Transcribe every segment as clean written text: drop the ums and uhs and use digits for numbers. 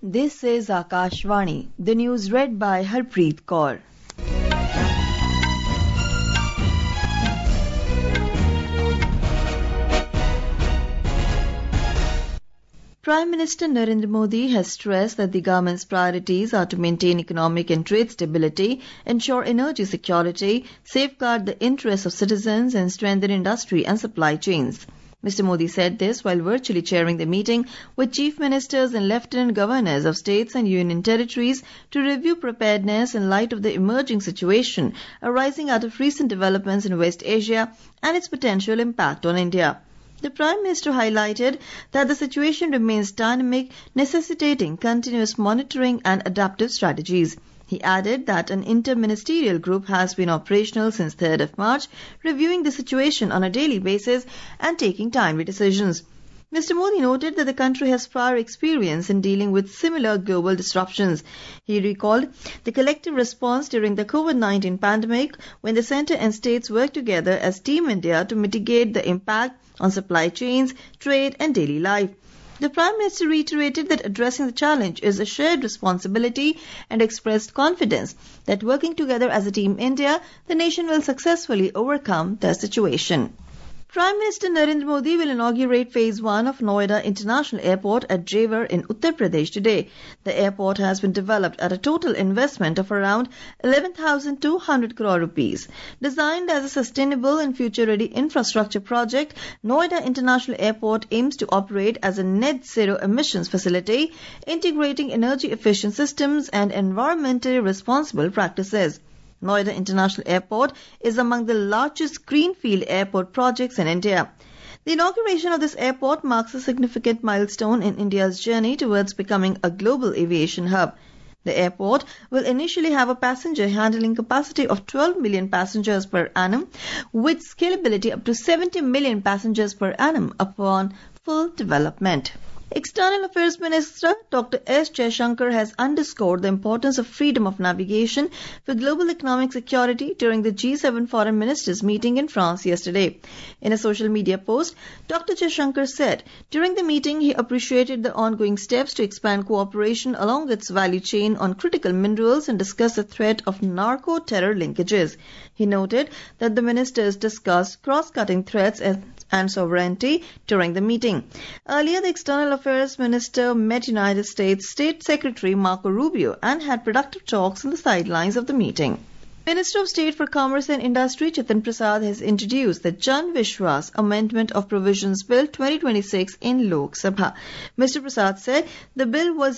This is Akashvani, the news read by Harpreet Kaur. Prime Minister Narendra Modi has stressed that the government's priorities are to maintain economic and trade stability, ensure energy security, safeguard the interests of citizens and strengthen industry and supply chains. Mr. Modi said this while virtually chairing the meeting with chief ministers and lieutenant governors of states and union territories to review preparedness in light of the emerging situation arising out of recent developments in West Asia and its potential impact on India. The Prime Minister highlighted that the situation remains dynamic, necessitating continuous monitoring and adaptive strategies. He added that an inter-ministerial group has been operational since 3rd of March, reviewing the situation on a daily basis and taking timely decisions. Mr. Modi noted that the country has prior experience in dealing with similar global disruptions. He recalled the collective response during the COVID-19 pandemic when the centre and states worked together as Team India to mitigate the impact on supply chains, trade and daily life. The Prime Minister reiterated that addressing the challenge is a shared responsibility and expressed confidence that working together as a Team India, the nation will successfully overcome the situation. Prime Minister Narendra Modi will inaugurate Phase 1 of Noida International Airport at Jewar in Uttar Pradesh today. The airport has been developed at a total investment of around 11,200 crore rupees. Designed as a sustainable and future-ready infrastructure project, Noida International Airport aims to operate as a net zero emissions facility, integrating energy-efficient systems and environmentally responsible practices. Noida International Airport is among the largest greenfield airport projects in India. The inauguration of this airport marks a significant milestone in India's journey towards becoming a global aviation hub. The airport will initially have a passenger handling capacity of 12 million passengers per annum, with scalability up to 70 million passengers per annum upon full development. External Affairs Minister Dr. S. Jaishankar has underscored the importance of freedom of navigation for global economic security during the G7 Foreign Ministers meeting in France yesterday. In a social media post, Dr. Jaishankar said, during the meeting he appreciated the ongoing steps to expand cooperation along its value chain on critical minerals and discussed the threat of narco-terror linkages. He noted that the ministers discussed cross-cutting threats and sovereignty during the meeting. Earlier, the External Affairs Minister met United States State Secretary Marco Rubio and had productive talks on the sidelines of the meeting. Minister of State for Commerce and Industry Chetan Prasad has introduced the Jan Vishwas Amendment of Provisions Bill 2026 in Lok Sabha. Mr. Prasad said the bill will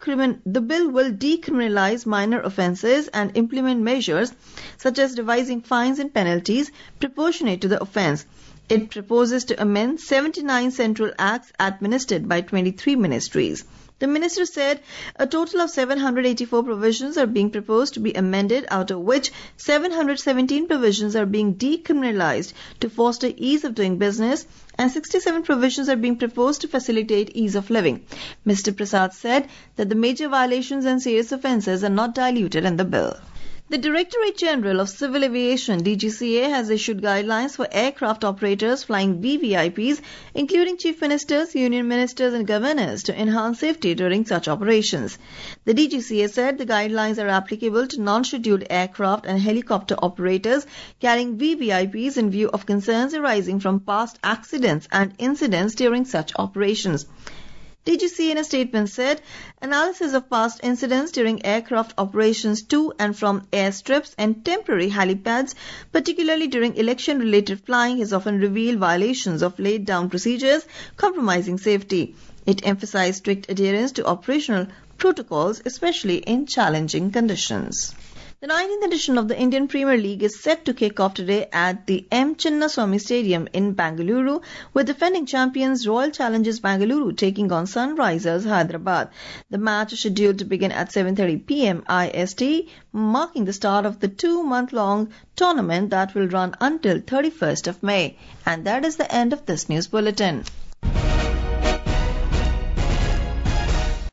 decriminalize minor offences and implement measures such as devising fines and penalties proportionate to the offence. It proposes to amend 79 central acts administered by 23 ministries. The minister said a total of 784 provisions are being proposed to be amended, out of which 717 provisions are being decriminalized to foster ease of doing business and 67 provisions are being proposed to facilitate ease of living. Mr. Prasad said that the major violations and serious offences are not diluted in the bill. The Directorate General of Civil Aviation (DGCA) has issued guidelines for aircraft operators flying VVIPs, including chief ministers, union ministers and governors, to enhance safety during such operations. The DGCA said the guidelines are applicable to non-scheduled aircraft and helicopter operators carrying VVIPs in view of concerns arising from past accidents and incidents during such operations. DGCA in a statement said, analysis of past incidents during aircraft operations to and from airstrips and temporary helipads, particularly during election-related flying, has often revealed violations of laid-down procedures compromising safety. It emphasized strict adherence to operational protocols, especially in challenging conditions. The 19th edition of the Indian Premier League is set to kick off today at the M. Chinnaswamy Stadium in Bengaluru, with defending champions Royal Challengers Bengaluru taking on Sunrisers Hyderabad. The match is scheduled to begin at 7:30 p.m. IST, marking the start of the 2-month-long tournament that will run until 31st of May. And that is the end of this news bulletin.